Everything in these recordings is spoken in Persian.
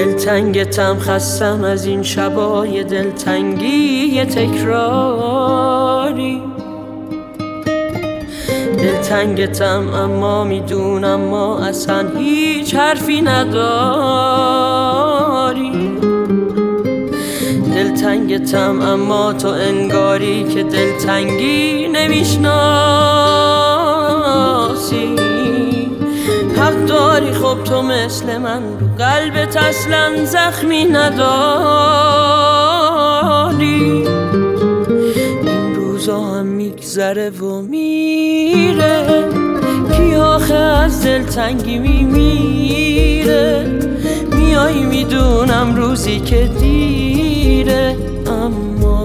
دلتنگتم، خستم از این شبای دلتنگی تکراری. دلتنگتم اما میدونم ما اصلا هیچ حرفی نداری. دلتنگتم اما تو انگاری که دلتنگی نمیشناسی. حق داری، خب تو مثل من رو قلبت اصلا زخمی نداری. این روزا هم میگذره و میره، کی آخه از دلتنگی میمیره. میای میدونم روزی که دیره، اما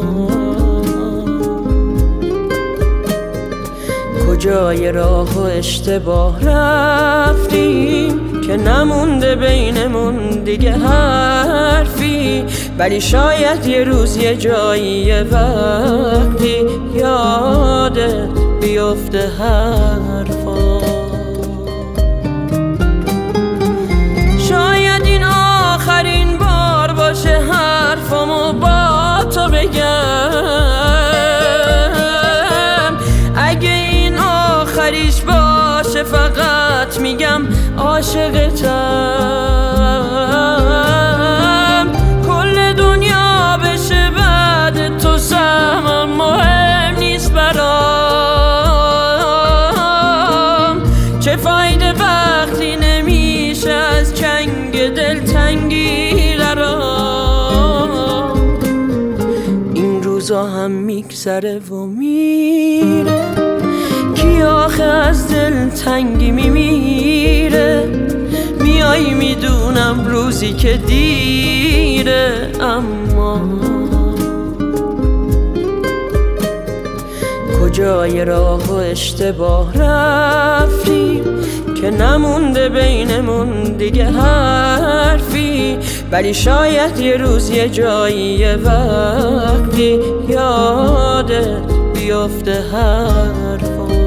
کجای راه و اشتباه رفتیم که نمونده بینمون دیگه حرفی. ولی شاید یه روز یه جایی یه وقتی یادت بیفته حرفا. شاید این آخرین بار باشه حرفامو با تو بگم. اگه این آخریش باشه فقط میگم عاشقتم. کل دنیا بشه بعد تو سهم، مهم نیست برام. چه فایده وقتی نمیشه از چنگ دلتنگی رام. این روزا هم میگذره و میره، کی آخه از دلتنگی میمیره. میای میدونم روزی که دیره، اما کجای راه و اشتباه رفتیم که نمونده بینمون دیگه حرفی. ولی شاید یه روز یه جایی یه وقتی یادت بیفته حرفا.